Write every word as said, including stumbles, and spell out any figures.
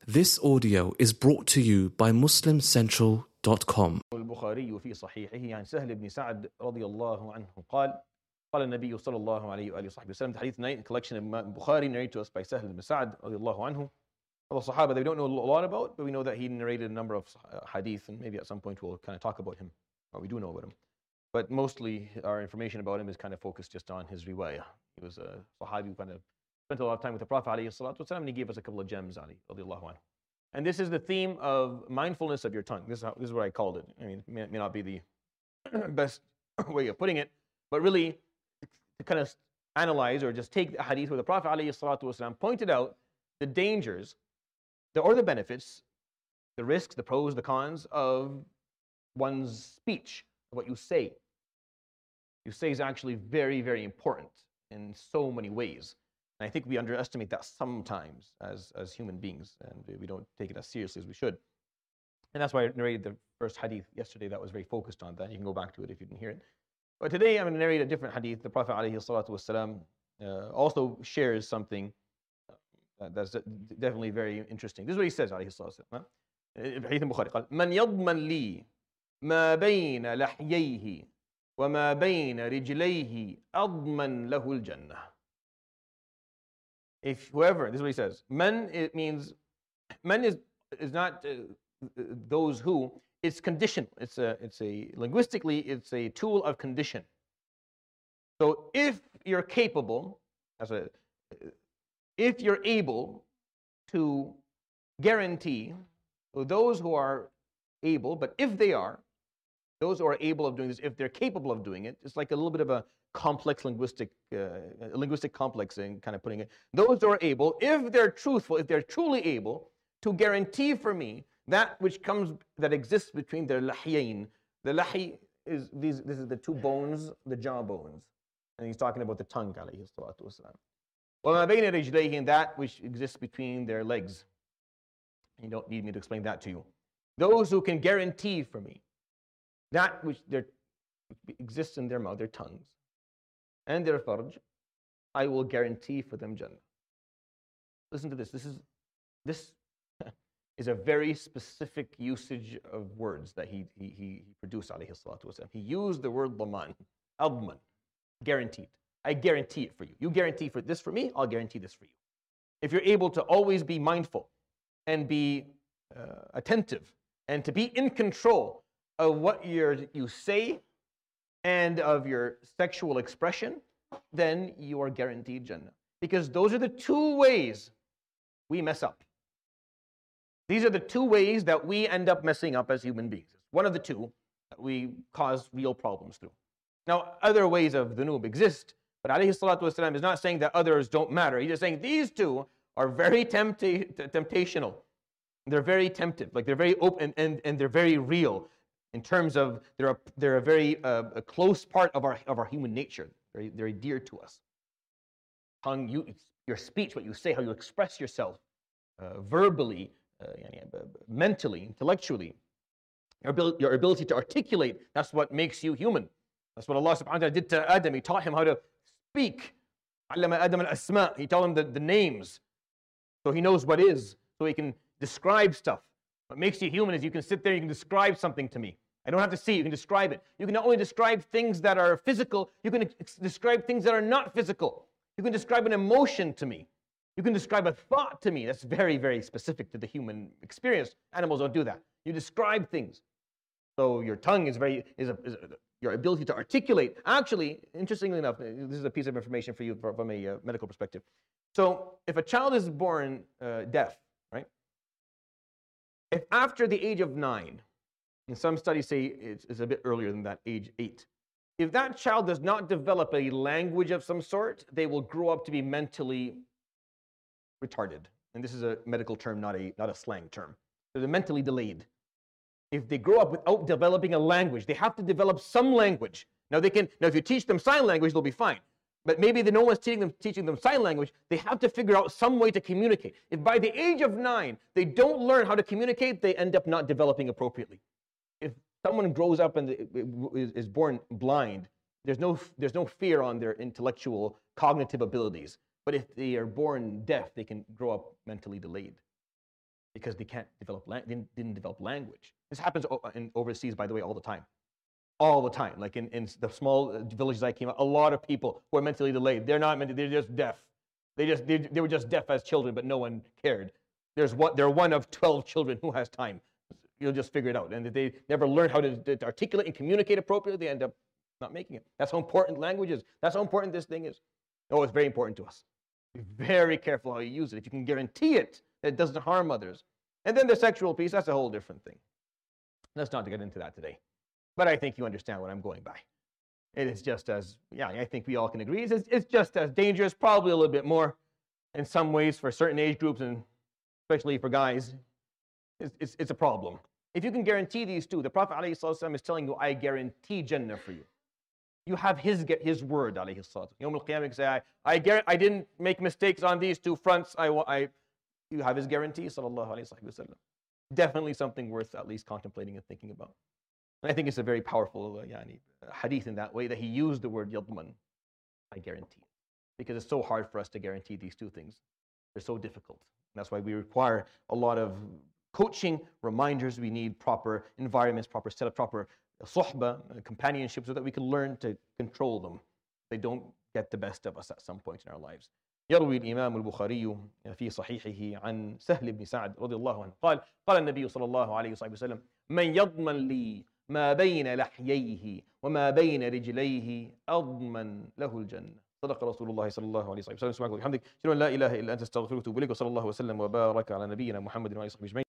This audio is brought to you by muslim central dot com. البخاري في صحيحه عن سهل بن سعد رضي الله عنه قال قال النبي صلى الله عليه وآله وصحبه وسلم. The hadith tonight, a collection of Bukhari narrated to us by Sahl ibn Sa'd رضي الله عنه. All the Sahaba that we don't know a lot about, but we know that he narrated a number of hadith, and maybe at some point we'll kind of talk about him, or we do know about him. But mostly our information about him is kind of focused just on his riwayah. He was a Sahabi who kind of spent a lot of time with the Prophet ﷺ, and he gave us a couple of gems, Ali radiallahu anhu. And this is the theme of mindfulness of your tongue. This is, how, this is what I called it. I mean, it may, may not be the best way of putting it, but really to kind of analyze or just take the hadith where the Prophet ﷺ pointed out the dangers the, or the benefits, the risks, the pros, the cons of one's speech, what you say. You say is actually very, very important in so many ways. And I think we underestimate that sometimes as, as human beings, and we don't take it as seriously as we should. And that's why I narrated the first hadith yesterday that was very focused on that. You can go back to it if you didn't hear it. But today I'm going to narrate a different hadith. The Prophet ﷺ, uh, also shares something uh, that's definitely very interesting. This is what he says, alayhi salatu hadith in Bukhari. قال من يضمن لي ما بين لحييه وما بين رجليه أضمن له الجنة. If whoever, this is what he says, men, it means, men is, is not uh, those who, it's conditional. It's a, it's a, linguistically, it's a tool of condition. So if you're capable, as a, if you're able to guarantee, so those who are able, but if they are, those who are able of doing this, if they're capable of doing it, it's like a little bit of a complex linguistic, uh, linguistic complex in kind of putting it. Those who are able, if they're truthful, if they're truly able to guarantee for me that which comes, that exists between their lahyain. The lahi is, these, this is the two bones, the jaw bones. And he's talking about the tongue, alayhi salatu wasalam. وَمَا بَيْنَ رِجْلَيْهِ, and that which exists between their legs. You don't need me to explain that to you. Those who can guarantee for me that which there exists in their mouth, their tongues, and their farj, I will guarantee for them Jannah. Listen to this. This is this is a very specific usage of words that he he he produced, alayhi salatu wasalam. He used the word daman, adman, guaranteed. I guarantee it for you. You guarantee for this for me, I'll guarantee this for you. If you're able to always be mindful and be uh, attentive and to be in control of what you're, you say and of your sexual expression, then you are guaranteed Jannah. Because those are the two ways we mess up. These are the two ways that we end up messing up as human beings. One of the two that we cause real problems through. Now, other ways of dhunub exist, but alayhi salatu wasalam is not saying that others don't matter. He's just saying these two are very tempta- temptational. They're very temptive, like they're very open and, and they're very real. In terms of, they're a, they're a very uh, a close part of our of our human nature, very very dear to us. Tongue, you, your speech, what you say, how you express yourself, uh, verbally, uh, mentally, intellectually, your ability, your ability to articulate. That's what makes you human. That's what Allah Subhanahu wa Taala did to Adam. He taught him how to speak. علم آدم الأسماء. He taught him the, the names, so he knows what is, so he can describe stuff. What makes you human is you can sit there, you can describe something to me. I don't have to see it, you can describe it. You can not only describe things that are physical, you can ex- describe things that are not physical. You can describe an emotion to me. You can describe a thought to me. That's very, very specific to the human experience. Animals don't do that. You describe things. So your tongue is very, is, a, is a, your ability to articulate. Actually, interestingly enough, this is a piece of information for you from a uh, medical perspective. So if a child is born uh, deaf, right? If after the age of nine, and some studies say it's, it's a bit earlier than that, age eight, if that child does not develop a language of some sort, they will grow up to be mentally retarded. And this is a medical term, not a, not a slang term. So they're mentally delayed. If they grow up without developing a language, they have to develop some language. Now they can. Now if you teach them sign language, they'll be fine. But maybe no one's teaching them, teaching them sign language. They have to figure out some way to communicate. If by the age of nine, they don't learn how to communicate, they end up not developing appropriately. If someone grows up and is born blind, there's no, there's no fear on their intellectual, cognitive abilities. But if they are born deaf, they can grow up mentally delayed. because they can't develop, lang- didn't, didn't develop language. This happens o- in overseas, by the way, all the time. All the time. Like in, in the small villages I came out, a lot of people who are mentally delayed, they're not mentally, they're just deaf. They just they, they were just deaf as children, but no one cared. There's one, they're one of twelve children who has time. You'll just figure it out. And if they never learn how to, to articulate and communicate appropriately, they end up not making it. That's how important language is. That's how important this thing is. Oh, it's very important to us. Be very careful how you use it. If you can guarantee it, that it doesn't harm others. And then the sexual piece, that's a whole different thing. Let's not get into that today. But I think you understand what I'm going by. It is just as, yeah, I think we all can agree, it's, it's just as dangerous, probably a little bit more in some ways for certain age groups, and especially for guys. It's, it's, it's a problem. If you can guarantee these two, the Prophet ﷺ is telling you, I guarantee Jannah for you. You have his, his word, alayhi salatu. Yawm al-Qiyamah, you say, I, I, guarantee, I didn't make mistakes on these two fronts. I, I, you have his guarantee, sallallahu alayhi wa sallam. Definitely something worth at least contemplating and thinking about. And I think it's a very powerful uh, yani, hadith in that way, that he used the word yadman, I guarantee. Because it's so hard for us to guarantee these two things. They're so difficult. And that's why we require a lot of coaching, reminders. We need proper environments, proper setup, proper suhbah, companionship, so that we can learn to control them. They don't get the best of us at some point in our lives. يروي الإمام البخاري في صحيحه عن سهل بن سعد رضي الله عنه قال قال النبي صلى الله عليه وسلم من يضمن لي ما بين لحييه وما بين رجليه أضمن له الجنة صدق رسول الله صلى الله عليه وسلم. سبحانك وبحمدك أشهد أن لا إله إلا أنت أستغفرك وأتوب إليك وصلى الله وسلم وبارك على نبينا محمد وعلى آله وصحبه أجمعين.